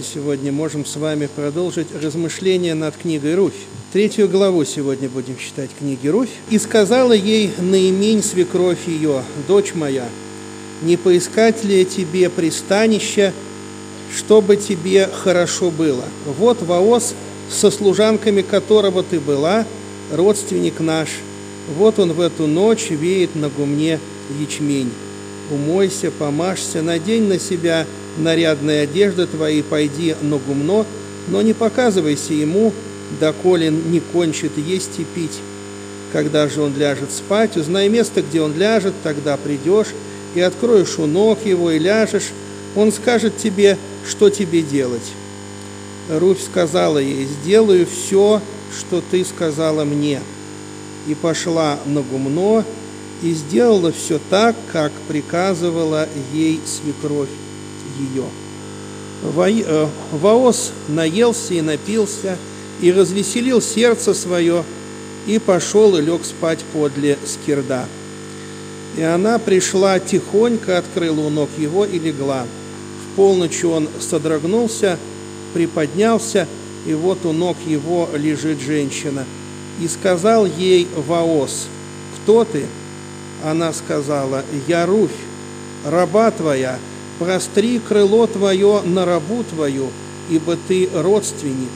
мы сегодня можем с вами продолжить размышления над книгой «Руфь». 3 главу сегодня будем читать книги «Руфь». «И сказала ей Наимень, свекровь ее: дочь моя, не поискать ли тебе пристанища, чтобы тебе хорошо было? Вот Вооз, со служанками которого ты была, родственник наш. Вот он в эту ночь веет на гумне ячмень. Умойся, помажься, надень на себя нарядные одежды твои, пойди на гумно, но не показывайся ему, доколе не кончит есть и пить. Когда же он ляжет спать, узнай место, где он ляжет, тогда придешь и откроешь у ног его и ляжешь. Он скажет тебе, что тебе делать». Руфь сказала ей: «Сделаю все, что ты сказала мне». И пошла на гумно, и сделала все так, как приказывала ей свекровь ее. Вооз наелся и напился, и развеселил сердце свое, и пошел и лег спать подле скирда. И она пришла тихонько, открыла у ног его и легла. В полночь он содрогнулся, приподнялся, и вот у ног его лежит женщина. И сказал ей Вооз: «Кто ты?» Она сказала: «Я Руфь, раба твоя, простри крыло твое на рабу твою, ибо ты родственник».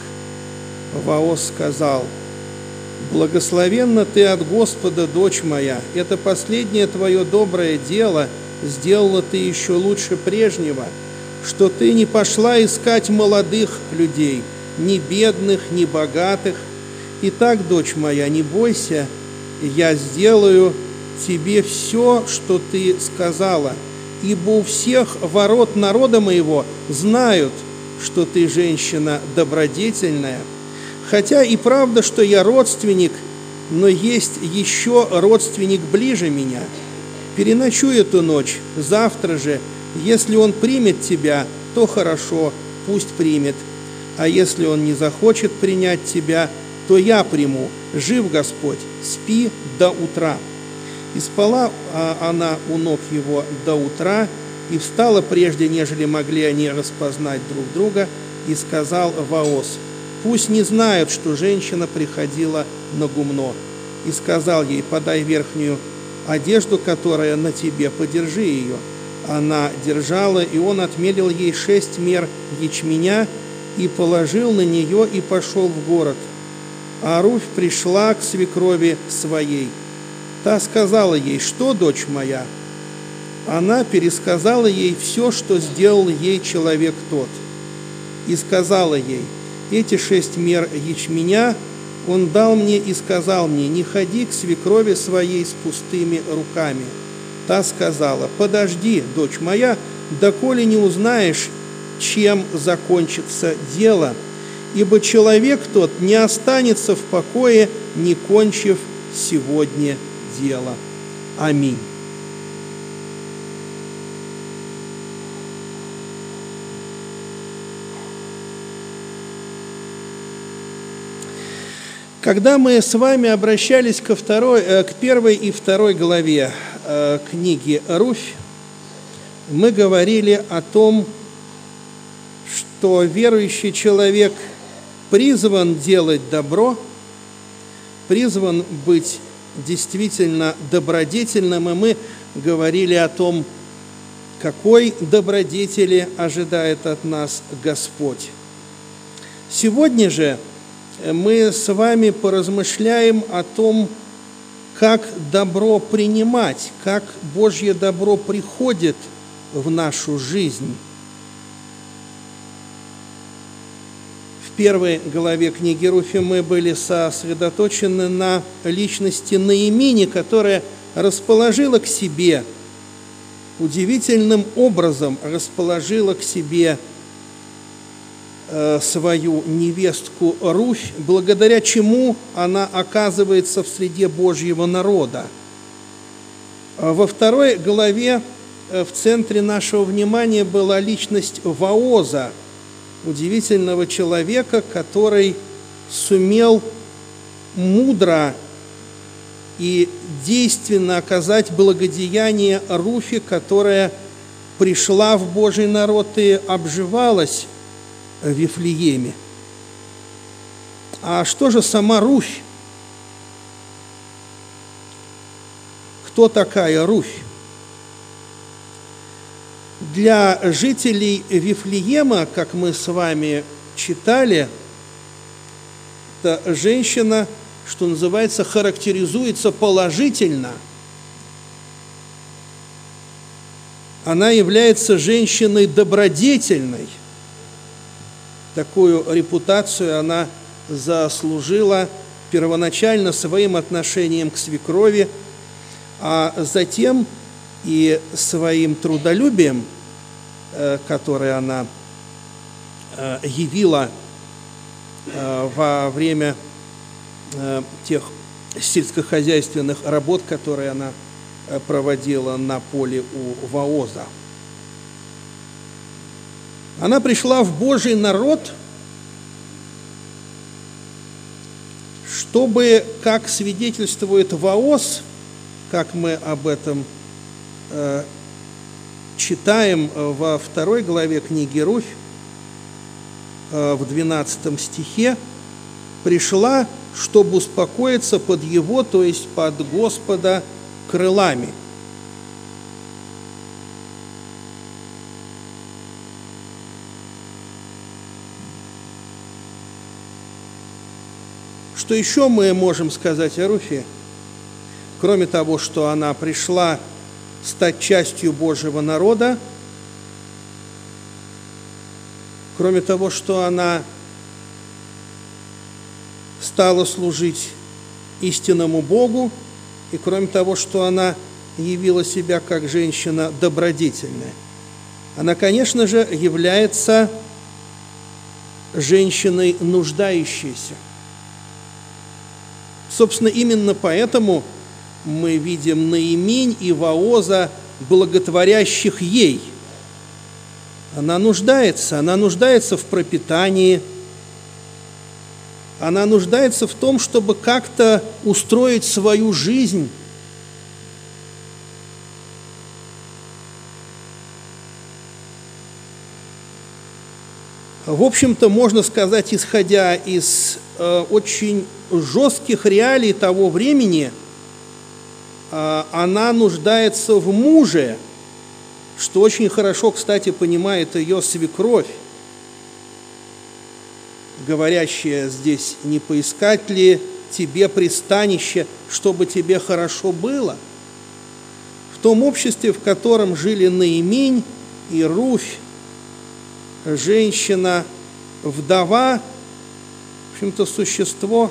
Вооз сказал: «Благословенна ты от Господа, дочь моя, это последнее твое доброе дело сделала ты еще лучше прежнего, что ты не пошла искать молодых людей, ни бедных, ни богатых. Итак, дочь моя, не бойся, я сделаю тебе все, что ты сказала, ибо у всех ворот народа моего знают, что ты женщина добродетельная. Хотя и правда, что я родственник, но есть еще родственник ближе меня. Переночуй эту ночь, завтра же, если он примет тебя, то хорошо, пусть примет, а если он не захочет принять тебя, то я приму. Жив Господь, спи до утра». И спала она у ног его до утра, и встала прежде, нежели могли они распознать друг друга, и сказал Вооз: «Пусть не знают, что женщина приходила на гумно». И сказал ей: «Подай верхнюю одежду, которая на тебе, подержи ее». Она держала, и он отмерил ей 6 мер ячменя, и положил на нее, и пошел в город. А Руфь пришла к свекрови своей. Та сказала ей: «Что, дочь моя?» Она пересказала ей все, что сделал ей человек тот. И сказала ей: «Эти 6 мер ячменя он дал мне и сказал мне: не ходи к свекрови своей с пустыми руками». Та сказала: «Подожди, дочь моя, доколе не узнаешь, чем закончится дело, ибо человек тот не останется в покое, не кончив сегодня дело». Аминь. Когда мы с вами обращались к 1 и 2 главе книги «Руфь», мы говорили о том, что верующий человек призван делать добро, призван быть действительно добродетельным, и мы говорили о том, какой добродетели ожидает от нас Господь. Сегодня же мы с вами поразмышляем о том, как добро принимать, как Божье добро приходит в нашу жизнь. В 1 главе книги Руфи мы были сосредоточены на личности Наимини, которая расположила к себе, удивительным образом расположила к себе свою невестку Руфь, благодаря чему она оказывается в среде Божьего народа. Во 2 главе в центре нашего внимания была личность Вооза, удивительного человека, который сумел мудро и действенно оказать благодеяние Руфи, которая пришла в Божий народ и обживалась Вифлееме. А что же сама Руфь? Кто такая Руфь? Для жителей Вифлеема, как мы с вами читали, эта женщина, что называется, характеризуется положительно. Она является женщиной добродетельной. Такую репутацию она заслужила первоначально своим отношением к свекрови, а затем и своим трудолюбием, которое она явила во время тех сельскохозяйственных работ, которые она проводила на поле у Вооза. Она пришла в Божий народ, чтобы, как свидетельствует Вооз, как мы об этом читаем во 2 главе книги Руфь, в 12 стихе, пришла, чтобы успокоиться под его, то есть под Господа, крылами. Что еще мы можем сказать о Руфе? Кроме того, что она пришла стать частью Божьего народа, кроме того, что она стала служить истинному Богу, и кроме того, что она явила себя как женщина добродетельная, она, конечно же, является женщиной нуждающейся. Собственно, именно поэтому мы видим Наимень и Вооза, благотворящих ей. Она нуждается в пропитании, она нуждается в том, чтобы как-то устроить свою жизнь. В общем-то, можно сказать, исходя из очень жестких реалий того времени, она нуждается в муже, что очень хорошо, кстати, понимает ее свекровь, говорящая здесь: не поискать ли тебе пристанище, чтобы тебе хорошо было? В том обществе, в котором жили Наимень и Руфь, женщина, вдова, в общем-то, существо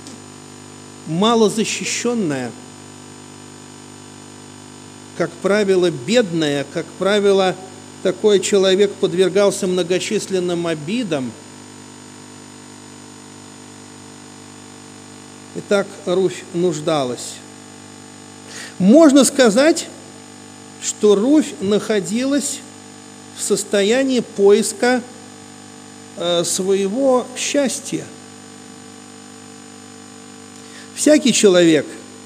малозащищенное, как правило, бедное, как правило, такой человек подвергался многочисленным обидам. Итак, Руфь нуждалась. Можно сказать, что Руфь находилась в состоянии поиска своего счастья. Всякий человек,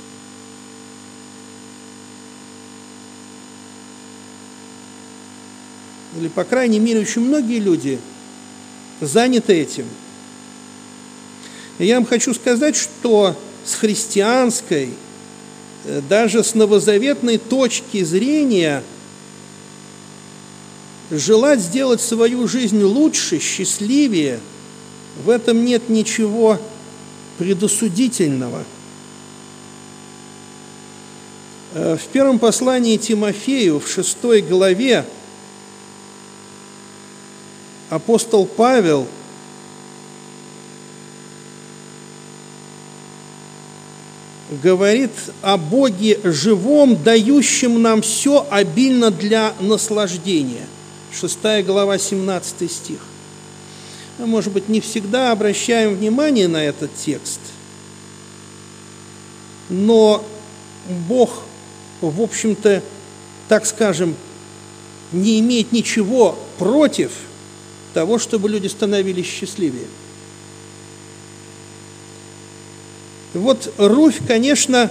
или, по крайней мере, очень многие люди заняты этим. И я вам хочу сказать, что с христианской, даже с новозаветной точки зрения, желать сделать свою жизнь лучше, счастливее, в этом нет ничего предосудительного. В первом послании Тимофею, в 6 главе, апостол Павел говорит о Боге живом, дающем нам все обильно для наслаждения. 6 глава, 17 стих. Мы, может быть, не всегда обращаем внимание на этот текст, но Бог, в общем-то, так скажем, не имеет ничего против того, чтобы люди становились счастливее. Вот Руфь, конечно,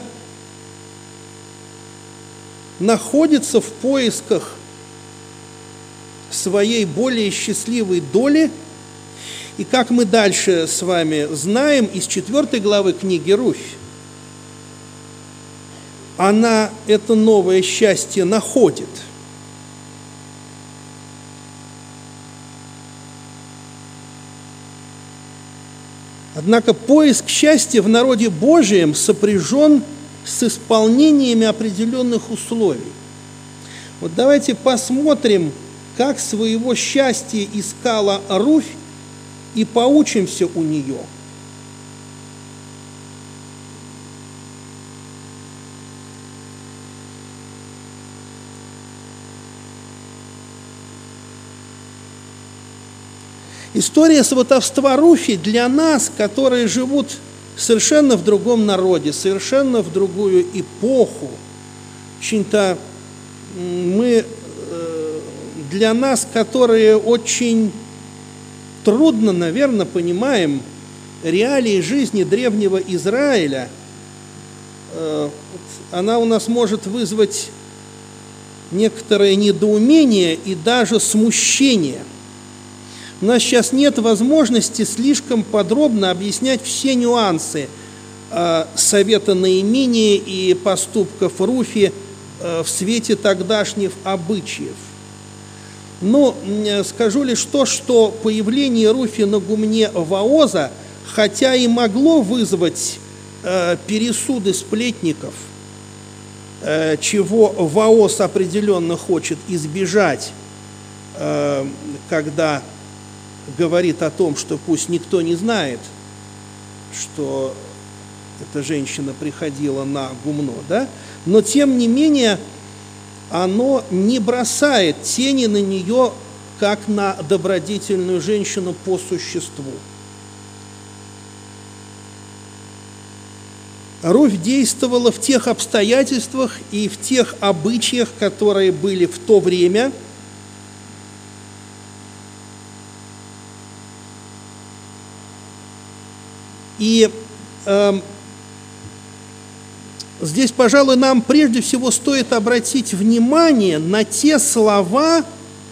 находится в поисках своей более счастливой доли И как мы дальше с вами знаем, из 4 главы книги Руфь, она это новое счастье находит. Однако поиск счастья в народе Божием сопряжен с исполнениями определенных условий. Вот давайте посмотрим, как своего счастья искала Руфь, и поучимся у нее. История сватовства Руфи для нас, которые живут совершенно в другом народе, совершенно в другую эпоху, очень-то для нас, которые очень трудно, наверное, понимаем реалии жизни древнего Израиля, она у нас может вызвать некоторое недоумение и даже смущение. У нас сейчас нет возможности слишком подробно объяснять все нюансы совета Наимии и поступков Руфи в свете тогдашних обычаев. Но скажу лишь то, что появление Руфи на гумне Вооза, хотя и могло вызвать пересуды сплетников, чего Вооз определенно хочет избежать, когда говорит о том, что пусть никто не знает, что эта женщина приходила на гумно, да? Но тем не менее оно не бросает тени на нее, как на добродетельную женщину по существу. Руфь действовала в тех обстоятельствах и в тех обычаях, которые были в то время. И здесь, пожалуй, нам прежде всего стоит обратить внимание на те слова,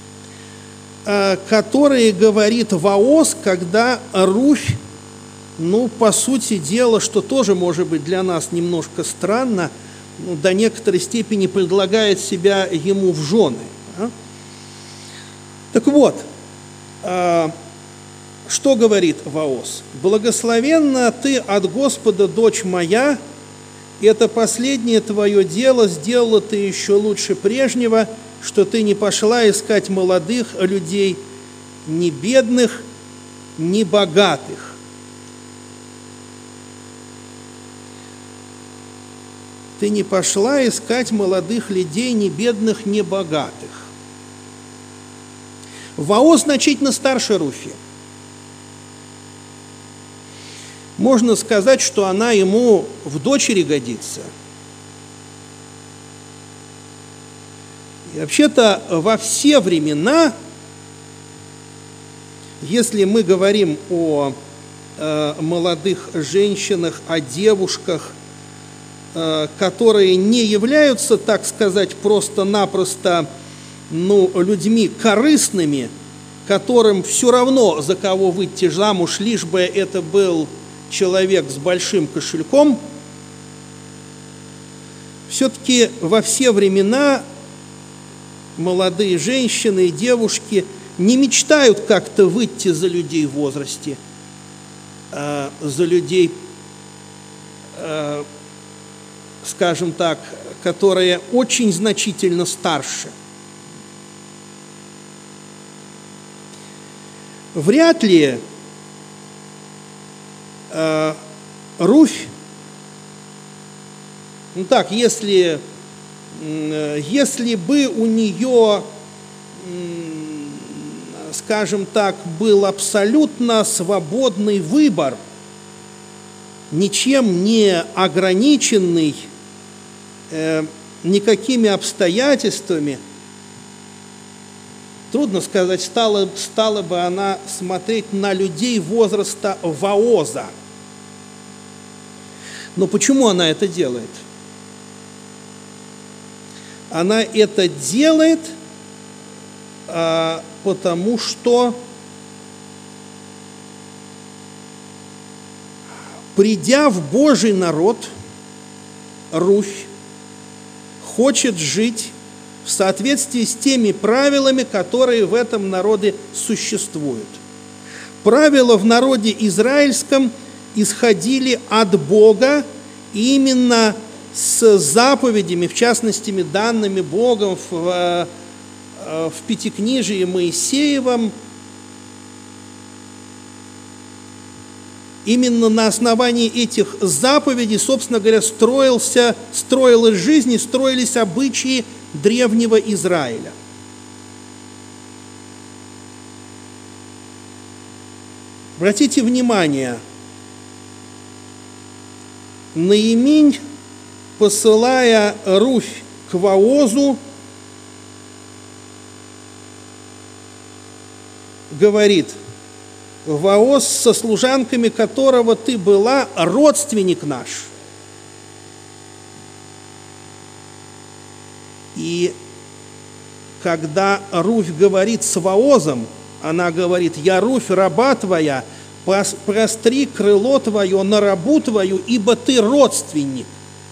которые говорит Вооз, когда Руфь, по сути дела, что тоже может быть для нас немножко странно, до некоторой степени предлагает себя ему в жены. Так вот, что говорит Вооз? «Благословенна ты от Господа, дочь моя, это последнее твое дело, сделала ты еще лучше прежнего, что ты не пошла искать молодых людей, ни бедных, ни богатых». Ты не пошла искать молодых людей, ни бедных, ни богатых. Вооз значительно старше Руфи. Можно сказать, что она ему в дочери годится. И вообще-то во все времена, если мы говорим о молодых женщинах, о девушках, которые не являются, так сказать, просто-напросто людьми корыстными, которым все равно, за кого выйти замуж, лишь бы это был человек с большим кошельком, все-таки во все времена молодые женщины и девушки не мечтают как-то выйти за людей в возрасте, за людей, скажем так, которые очень значительно старше. Вряд ли Руфь, если бы у нее, скажем так, был абсолютно свободный выбор, ничем не ограниченный, никакими обстоятельствами, трудно сказать, стала бы она смотреть на людей возраста Вооза. Но почему она это делает? Она это делает, потому что придя в Божий народ, Руфь хочет жить в соответствии с теми правилами, которые в этом народе существуют. Правила в народе израильском исходили от Бога, и именно с заповедями, в частности, данными Богом в Пятикнижии Моисеевом, именно на основании этих заповедей, собственно говоря, строилась жизнь и строились обычаи древнего Израиля. Обратите внимание, Наиминь, посылая Руфь к Воозу, говорит: Вооз, со служанками которого ты была, родственник наш. И когда Руфь говорит с Воозом, она говорит: я Руфь, раба твоя, простри крыло твое на рабу твою, ибо ты родственник.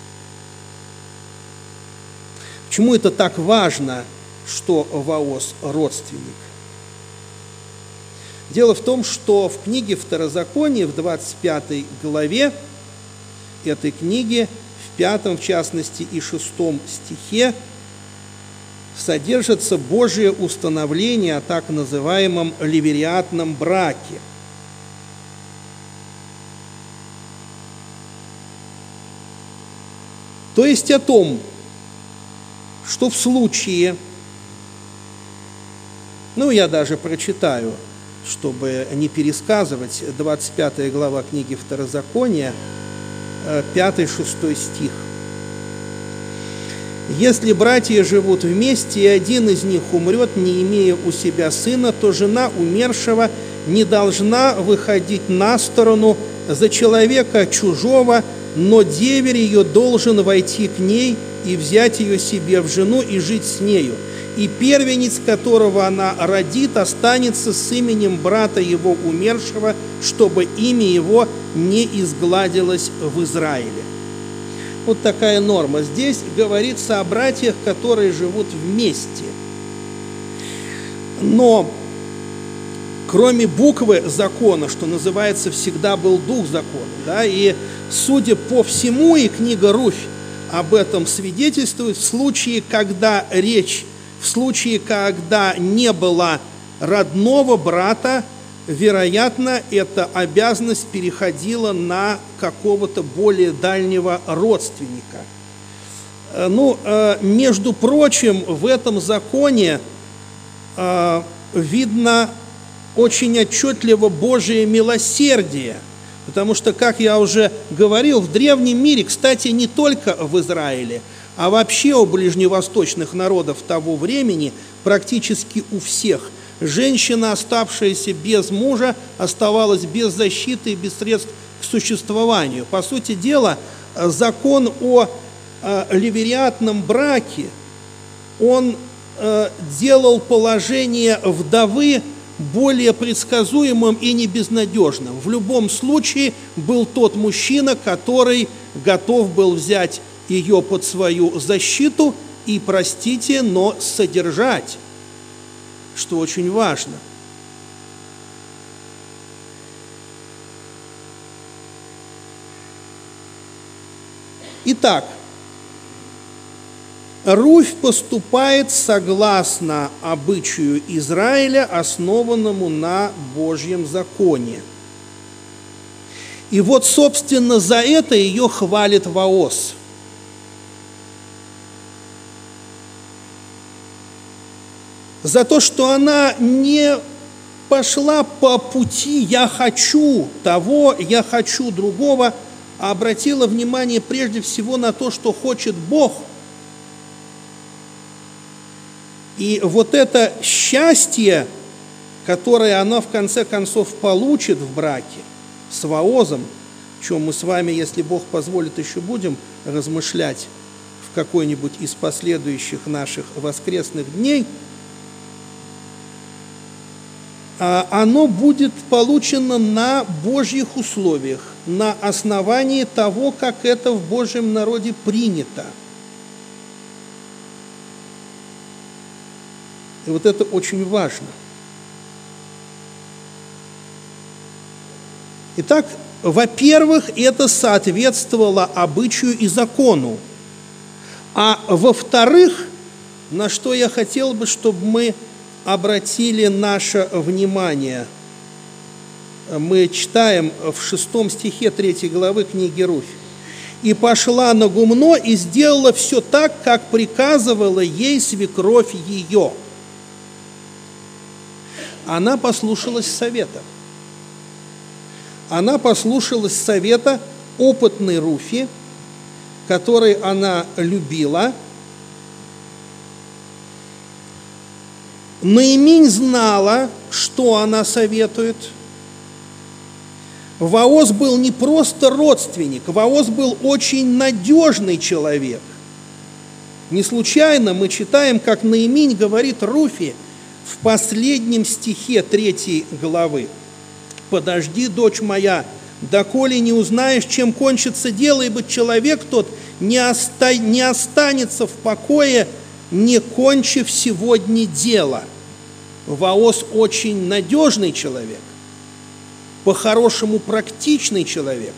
Почему это так важно, что Вооз родственник? Дело в том, что в книге Второзакония, в 25 главе этой книги, в 5, в частности, и 6 стихе, содержится Божие установление о так называемом ливериатном браке. То есть о том, что в случае, я даже прочитаю, чтобы не пересказывать, 25 глава книги Второзакония, 5-6 стих. «Если братья живут вместе, и один из них умрет, не имея у себя сына, то жена умершего не должна выходить на сторону за человека чужого, но деверь ее должен войти к ней и взять ее себе в жену и жить с нею. И первенец, которого она родит, останется с именем брата его умершего, чтобы имя его не изгладилось в Израиле». Вот такая норма. Здесь говорится о братьях, которые живут вместе. Но кроме буквы закона, что называется, всегда был дух закона, и судя по всему, и книга Руфь об этом свидетельствует, в случае, когда не было родного брата, вероятно, эта обязанность переходила на какого-то более дальнего родственника. Между прочим, в этом законе видно очень отчетливо Божие милосердие, потому что, как я уже говорил, в древнем мире, кстати, не только в Израиле, а вообще у ближневосточных народов того времени, практически у всех, женщина, оставшаяся без мужа, оставалась без защиты и без средств к существованию. По сути дела, закон о ливериатном браке, он делал положение вдовы более предсказуемым и не безнадежным. В любом случае был тот мужчина, который готов был взять ее под свою защиту и, простите, но содержать, что очень важно. Итак, Руфь поступает согласно обычаю Израиля, основанному на Божьем законе. И вот, собственно, за это ее хвалит Вооз. За то, что она не пошла по пути «я хочу того, я хочу другого», а обратила внимание прежде всего на то, что хочет Бог. И вот это счастье, которое она в конце концов получит в браке с Воозом, о чем мы с вами, если Бог позволит, еще будем размышлять в какой-нибудь из последующих наших воскресных дней, оно будет получено на Божьих условиях, на основании того, как это в Божьем народе принято. И вот это очень важно. Итак, во-первых, это соответствовало обычаю и закону. А во-вторых, на что я хотел бы, чтобы мы обратили наше внимание. Мы читаем в 6 стихе 3 главы книги Руфь. «И пошла на гумно, и сделала все так, как приказывала ей свекровь ее». Она послушалась совета. Она послушалась совета опытной Руфи, которой она любила. Наиминь знала, что она советует. Ваос был не просто родственник, Ваос был очень надежный человек. Не случайно мы читаем, как Наиминь говорит Руфи в последнем стихе 3 главы. «Подожди, дочь моя, доколе не узнаешь, чем кончится дело, ибо человек тот не останется в покое, не кончив сегодня дело». Ваос очень надежный человек, по-хорошему практичный человек.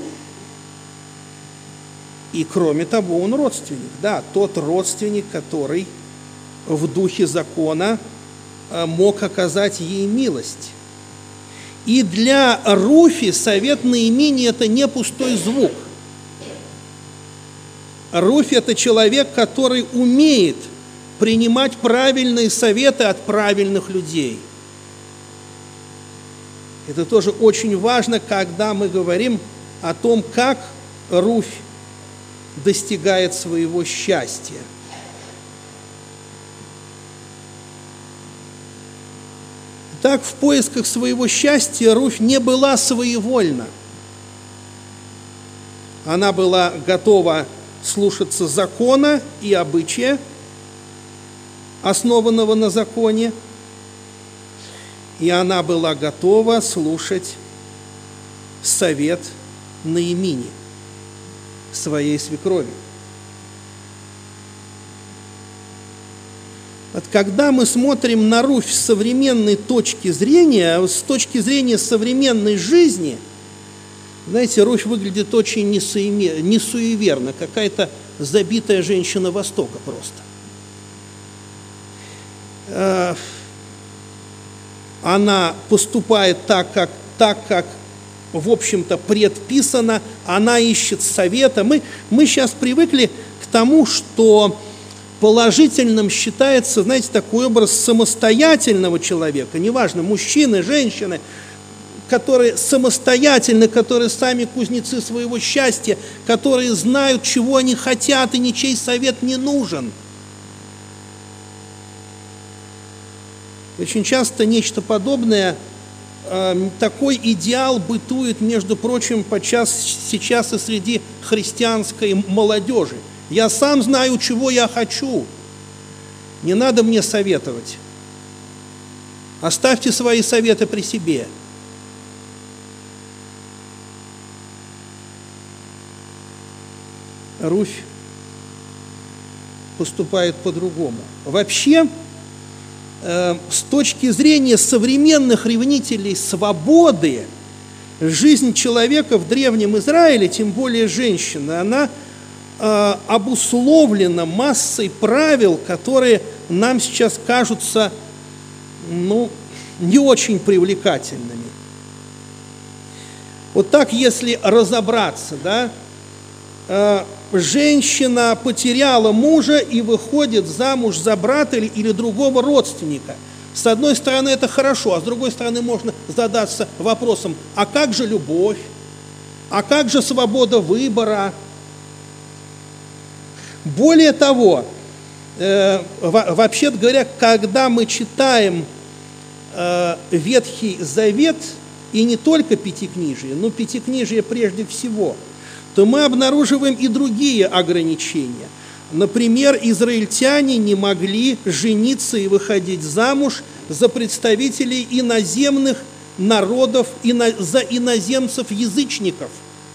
И кроме того, он родственник. Да, тот родственник, который в духе закона мог оказать ей милость. И для Руфи совет Наимини – это не пустой звук. Руфь – это человек, который умеет принимать правильные советы от правильных людей. Это тоже очень важно, когда мы говорим о том, как Руфь достигает своего счастья. Так, в поисках своего счастья Руфь не была своевольна. Она была готова слушаться закона и обычая, основанного на законе, и она была готова слушать совет Наимини, своей свекрови. Вот когда мы смотрим на Руфь с современной точки зрения, с точки зрения современной жизни, знаете, Руфь выглядит очень несуеверно, какая-то забитая женщина Востока просто. Она поступает так, как в общем-то, предписано, она ищет совета. Мы сейчас привыкли к тому, что положительным считается, знаете, такой образ самостоятельного человека, неважно, мужчины, женщины, которые самостоятельны, которые сами кузнецы своего счастья, которые знают, чего они хотят, и ничей совет не нужен. Очень часто нечто подобное, такой идеал бытует, между прочим, подчас сейчас и среди христианской молодежи. Я сам знаю, чего я хочу. Не надо мне советовать. Оставьте свои советы при себе. Руфь поступает по-другому. Вообще, с точки зрения современных ревнителей свободы, жизнь человека в Древнем Израиле, тем более женщины, она обусловлена массой правил, которые нам сейчас кажутся, не очень привлекательными. Вот так, если разобраться, да, женщина потеряла мужа и выходит замуж за брата или другого родственника. С одной стороны, это хорошо, а с другой стороны, можно задаться вопросом, а как же любовь? А как же свобода выбора? Более того, вообще говоря, когда мы читаем Ветхий Завет, и не только Пятикнижие, но Пятикнижие прежде всего, то мы обнаруживаем и другие ограничения. Например, израильтяне не могли жениться и выходить замуж за представителей иноземных народов, за иноземцев-язычников.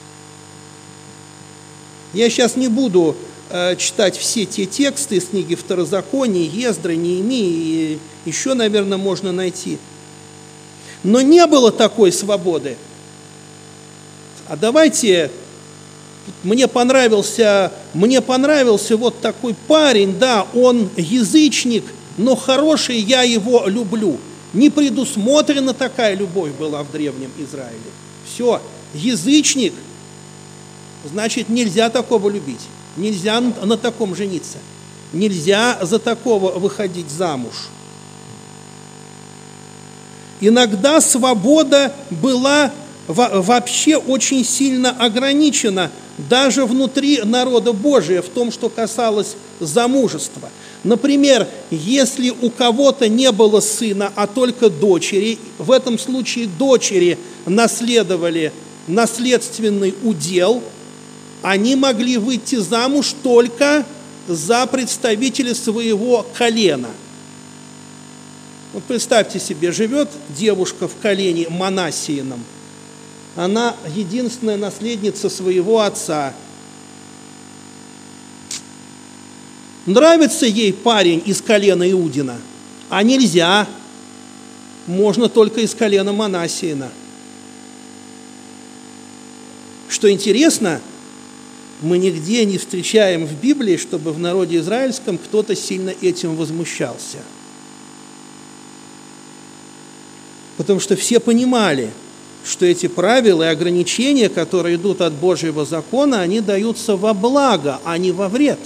Я сейчас не буду читать все те тексты из книги Второзакония, Ездра, Неемии, и еще, наверное, можно найти. Но не было такой свободы. А давайте, мне понравился вот такой парень, да, он язычник, но хороший, я его люблю. Не предусмотрена такая любовь была в Древнем Израиле. Все, язычник, значит, нельзя такого любить, нельзя на таком жениться, нельзя за такого выходить замуж. Иногда свобода была вообще очень сильно ограничена даже внутри народа Божия в том, что касалось замужества. Например, если у кого-то не было сына, а только дочери, в этом случае дочери наследовали наследственный удел, они могли выйти замуж только за представителя своего колена. Вот представьте себе, живет девушка в колене Манассиином, она единственная наследница своего отца. Нравится ей парень из колена Иудина, а нельзя, можно только из колена Манассиина. Что интересно, мы нигде не встречаем в Библии, чтобы в народе израильском кто-то сильно этим возмущался. Потому что все понимали, что эти правила и ограничения, которые идут от Божьего закона, они даются во благо, а не во вред.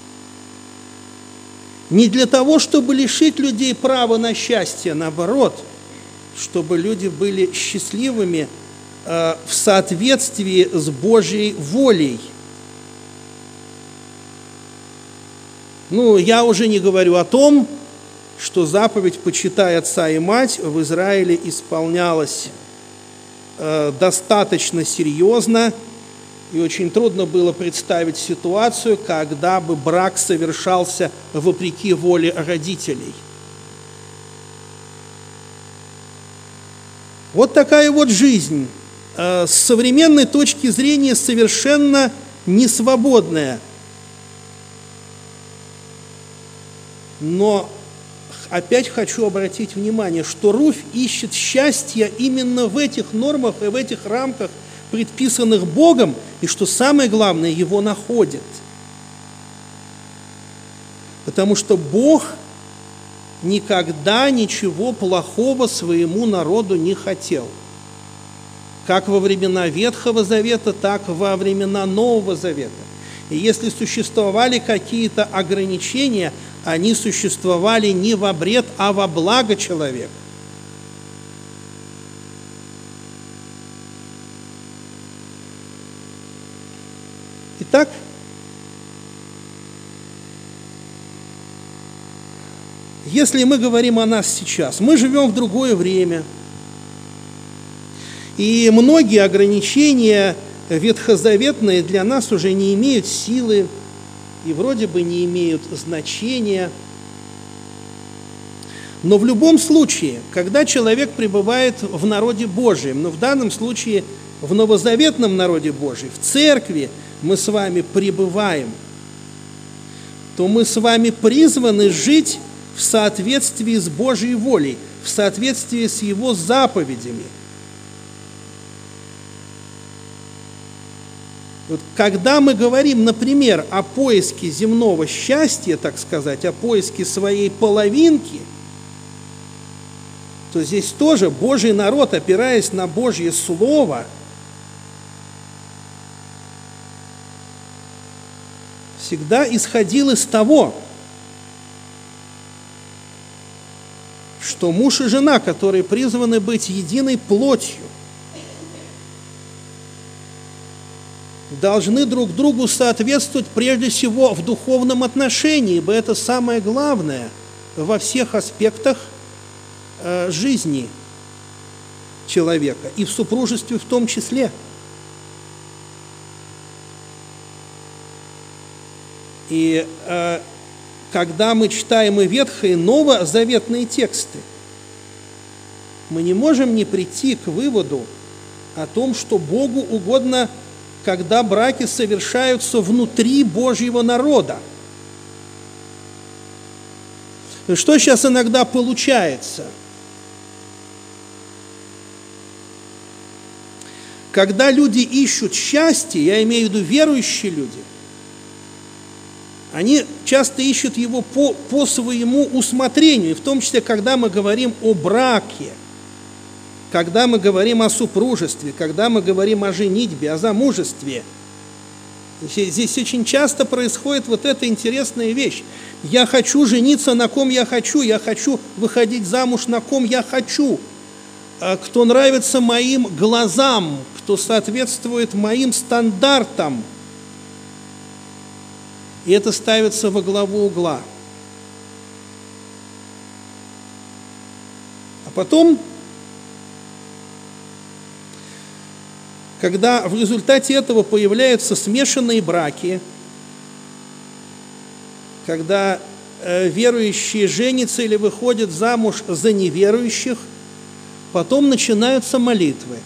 Не для того, чтобы лишить людей права на счастье, наоборот, чтобы люди были счастливыми в соответствии с Божьей волей. Я уже не говорю о том, что заповедь «почитай отца и мать» в Израиле исполнялась достаточно серьезно, и очень трудно было представить ситуацию, когда бы брак совершался вопреки воле родителей. Вот такая вот жизнь, с современной точки зрения совершенно несвободная. Но опять хочу обратить внимание, что Руфь ищет счастье именно в этих нормах и в этих рамках, предписанных Богом, и что самое главное, его находит. Потому что Бог никогда ничего плохого своему народу не хотел. Как во времена Ветхого Завета, так и во времена Нового Завета. И если существовали какие-то ограничения, они существовали не во вред, а во благо человека. Итак, если мы говорим о нас сейчас, мы живем в другое время, и многие ограничения ветхозаветные для нас уже не имеют силы и вроде бы не имеют значения. Но в любом случае, когда человек пребывает в народе Божьем, но в данном случае в новозаветном народе Божьем, в церкви мы с вами пребываем, то мы с вами призваны жить в соответствии с Божьей волей, в соответствии с Его заповедями. Вот когда мы говорим, например, о поиске земного счастья, так сказать, о поиске своей половинки, то здесь тоже Божий народ, опираясь на Божье Слово, всегда исходил из того, что муж и жена, которые призваны быть единой плотью, должны друг другу соответствовать прежде всего в духовном отношении, ибо это самое главное во всех аспектах жизни человека, и в супружестве в том числе. И когда мы читаем и ветхие, и новозаветные тексты, мы не можем не прийти к выводу о том, что Богу угодно, когда браки совершаются внутри Божьего народа. Что сейчас иногда получается? Когда люди ищут счастье, я имею в виду верующие люди, они часто ищут его по своему усмотрению, и в том числе, когда мы говорим о браке, когда мы говорим о супружестве, когда мы говорим о женитьбе, о замужестве. Здесь очень часто происходит вот эта интересная вещь. Я хочу жениться на ком я хочу выходить замуж на ком я хочу, кто нравится моим глазам, кто соответствует моим стандартам. И это ставится во главу угла. А потом, когда в результате этого появляются смешанные браки, когда верующие женятся или выходят замуж за неверующих, потом начинаются молитвы.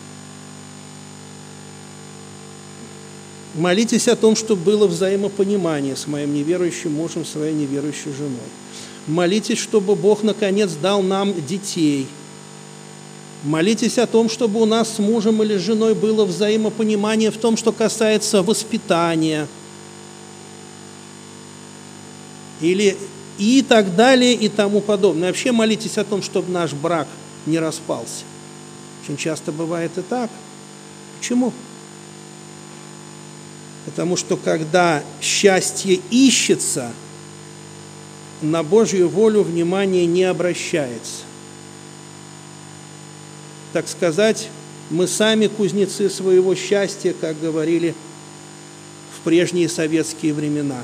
Молитесь о том, чтобы было взаимопонимание с моим неверующим мужем, своей неверующей женой. Молитесь, чтобы Бог наконец дал нам детей. Молитесь о том, чтобы у нас с мужем или с женой было взаимопонимание в том, что касается воспитания. И так далее, и тому подобное. Вообще молитесь о том, чтобы наш брак не распался. Очень часто бывает и так. Почему? Потому что когда счастье ищется, на Божью волю внимание не обращается. Так сказать, мы сами кузнецы своего счастья, как говорили в прежние советские времена.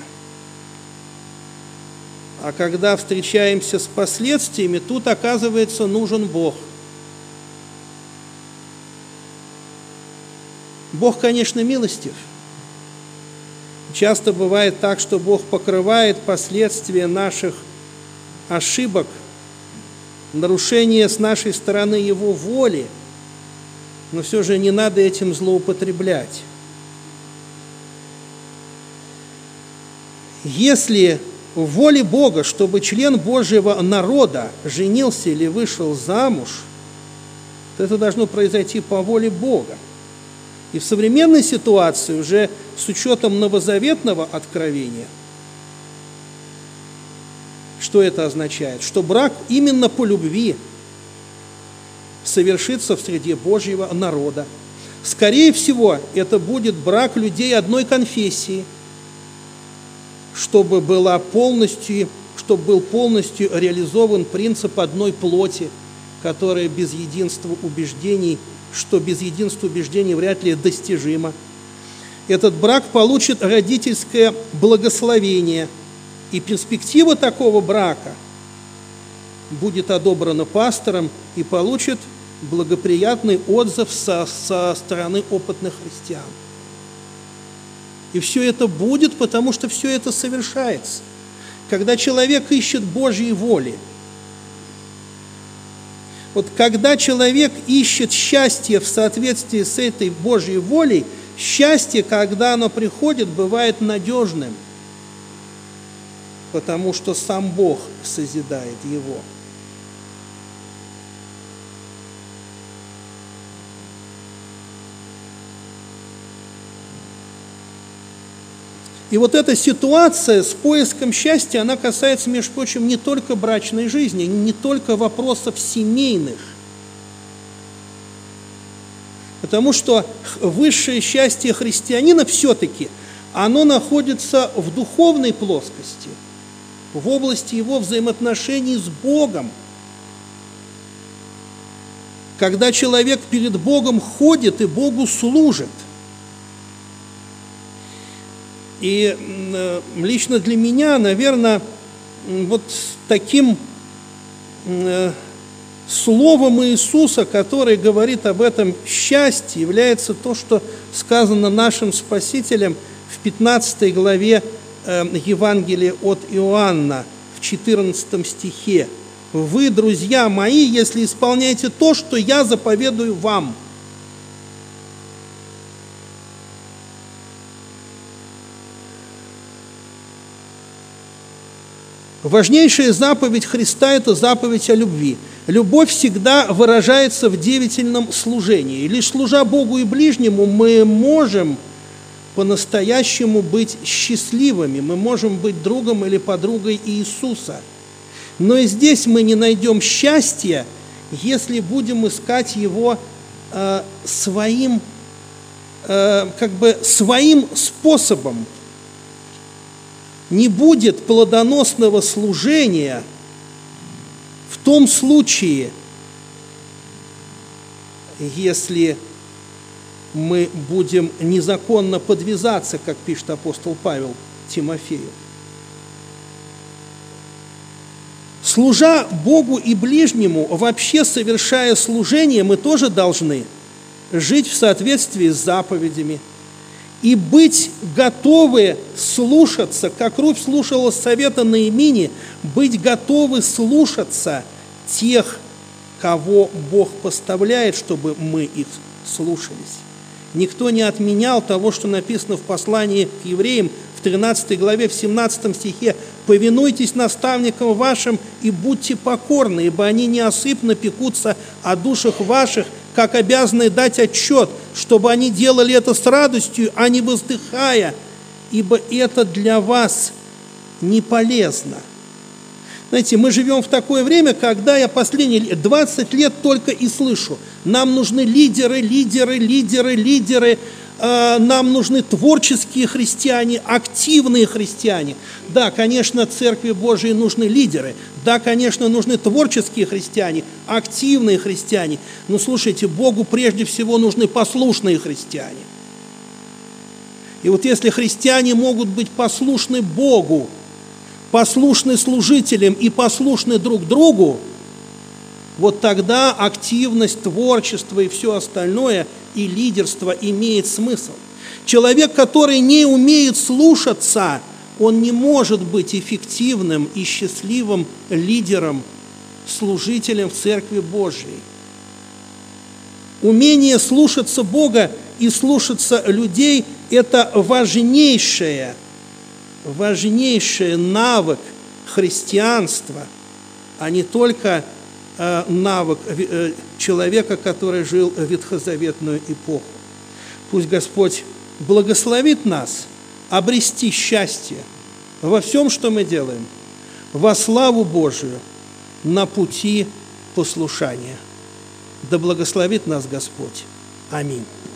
А когда встречаемся с последствиями, тут, оказывается, нужен Бог. Бог, конечно, милостив. Часто бывает так, что Бог покрывает последствия наших ошибок, нарушения с нашей стороны Его воли, но все же не надо этим злоупотреблять. Если в воле Бога, чтобы член Божьего народа женился или вышел замуж, то это должно произойти по воле Бога. И в современной ситуации, уже с учетом новозаветного откровения, что это означает? Что брак именно по любви совершится в среде Божьего народа. Скорее всего, это будет брак людей одной конфессии, чтобы был полностью реализован принцип одной плоти, которая без единства убеждений, что без единства убеждений вряд ли достижимо. Этот брак получит родительское благословение, и перспектива такого брака будет одобрена пастором и получит благоприятный отзыв со стороны опытных христиан. И все это будет, потому что все это совершается. Когда человек ищет Божьей воли, вот когда человек ищет счастье в соответствии с этой Божьей волей, счастье, когда оно приходит, бывает надежным, потому что сам Бог созидает его. И вот эта ситуация с поиском счастья, она касается, между прочим, не только брачной жизни, не только вопросов семейных. Потому что высшее счастье христианина все-таки, оно находится в духовной плоскости, в области его взаимоотношений с Богом. Когда человек перед Богом ходит и Богу служит. И лично для меня, наверное, вот таким словом Иисуса, который говорит об этом счастье, является то, что сказано нашим Спасителем в 15 главе Евангелия от Иоанна, в 14 стихе. вы, друзья мои, если исполняете то, что я заповедую вам». Важнейшая заповедь Христа – это заповедь о любви. Любовь всегда выражается в деятельном служении. И лишь служа Богу и ближнему, мы можем по-настоящему быть счастливыми, мы можем быть другом или подругой Иисуса. Но и здесь мы не найдем счастья, если будем искать его своим способом. Не будет плодоносного служения в том случае, если мы будем незаконно подвязаться, как пишет апостол Павел Тимофею. Служа Богу и ближнему, вообще совершая служение, мы тоже должны жить в соответствии с заповедями и быть готовы слушаться, как Руфь слушалась совета Наимини, быть готовы слушаться тех, кого Бог поставляет, чтобы мы их слушались. Никто не отменял того, что написано в послании к евреям в 13 главе, в 17 стихе: «Повинуйтесь наставникам вашим и будьте покорны, ибо они неосыпно пекутся о душах ваших, как обязаны дать отчет, чтобы они делали это с радостью, а не воздыхая, ибо это для вас не полезно». Знаете, мы живем в такое время, когда я последние 20 лет только и слышу: нам нужны лидеры, нам нужны творческие христиане, активные христиане. Да, конечно, Церкви Божией нужны лидеры. Да, конечно, нужны творческие христиане, активные христиане. Но слушайте, Богу прежде всего нужны послушные христиане. И вот если христиане могут быть послушны Богу, послушны служителям и послушны друг другу, вот тогда активность, творчество и все остальное, и лидерство имеет смысл. Человек, который не умеет слушаться, он не может быть эффективным и счастливым лидером, служителем в Церкви Божьей. Умение слушаться Бога и слушаться людей – это важнейший навык христианства, а не только навык человека, который жил в ветхозаветную эпоху. Пусть Господь благословит нас обрести счастье во всем, что мы делаем, во славу Божию, на пути послушания. Да благословит нас Господь. Аминь.